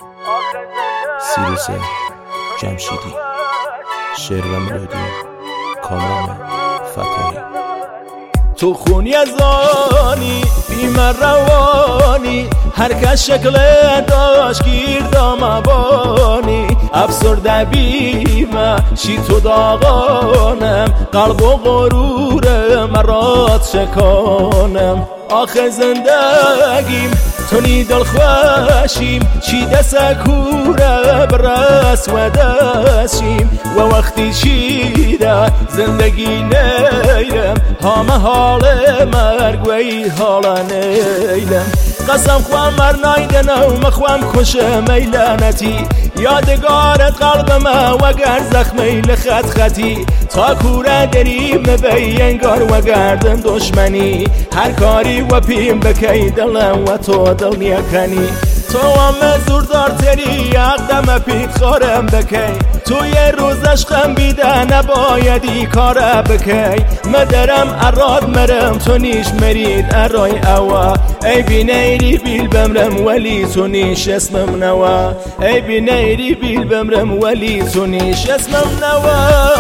سیروس جمشیدی. شعر و ملودی کامران فتاحی. تو خونی از آنی بیمار روانی، هر کس شکل داشت گیر دامبانی. افسرده بیمه شی تو داغانم، قلب و غرور مرات شکانم. آخه زندگیم تو نی دل خوشیم، چی دست کوره برس و دستیم. و وقتی شیده زندگی نیرم، همه حال مرگ و ای حال نیلم. قسم خوام مر نایدنم مخوام کشم ای لعنتی، یادگارت قلبم وگر زخمی لخط خطی. تا کوره دریم بی انگار و گردن دشمنی، هر کاری و پیم بکی دلم و تو دل نیکنی. تو هم زوردار تری اقدم پیت خارم بکی، تو یه روز عشقم بیده نبایدی کاره بکی. مدرم اراد مرم تو نیش مرید ارای اوا، ای بی نیری بیل بمرم ولی تو نیش اسمم نوا. ای بی نیری بیل بمرم ولی تو نیش اسمم نوا.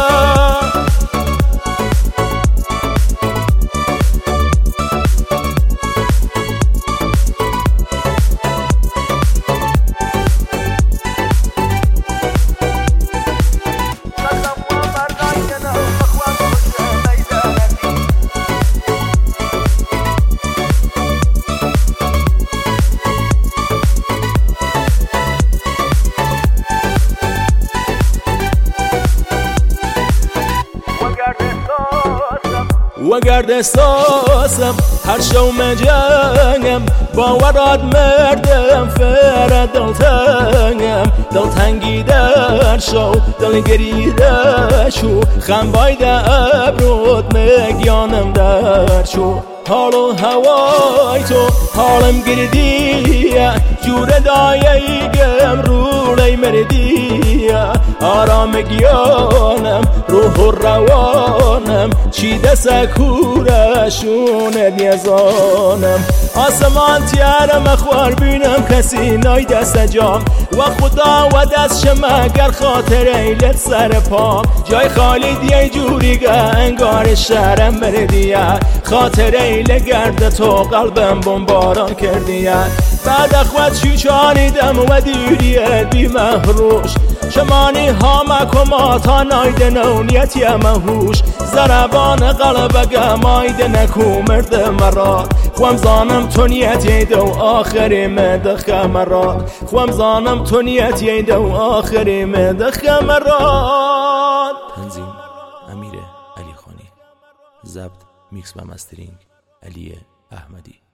وگرد احساسم هر شو مجنگم، باورات مردم فر دلتنگم. دلتنگی در شو دلگری در شو، خم بایده ابرود مگیانم در شو. حال و هوای تو حالم گردیه، جور دایگم روی مردیه. آرام گیانم روح و روانم، چی دست کورشون نیزانم. آسمان تیارم اخوار بینم کسی نای دست جام، و خدا و دست شما گر خاطر ایلت سر پام. جای خالی دیه جوری گه انگار شهرم بردیه، خاطر ایله گرد تو قلبم بمباران کردیه. بعد اخوات شوچانیدم و دیریت بی محروش، شمانی ها کما تا نایده نونیتی مهوش. زربان قلبگه مایده نکو مرد مرا، خوام زانم تو نیتی دو آخری مدخه مرا. خوام زانم تو نیتی دو آخری مدخه مرا. تنظیم امیر علی خانی. ضبط میکس و مسترینگ علی احمدی.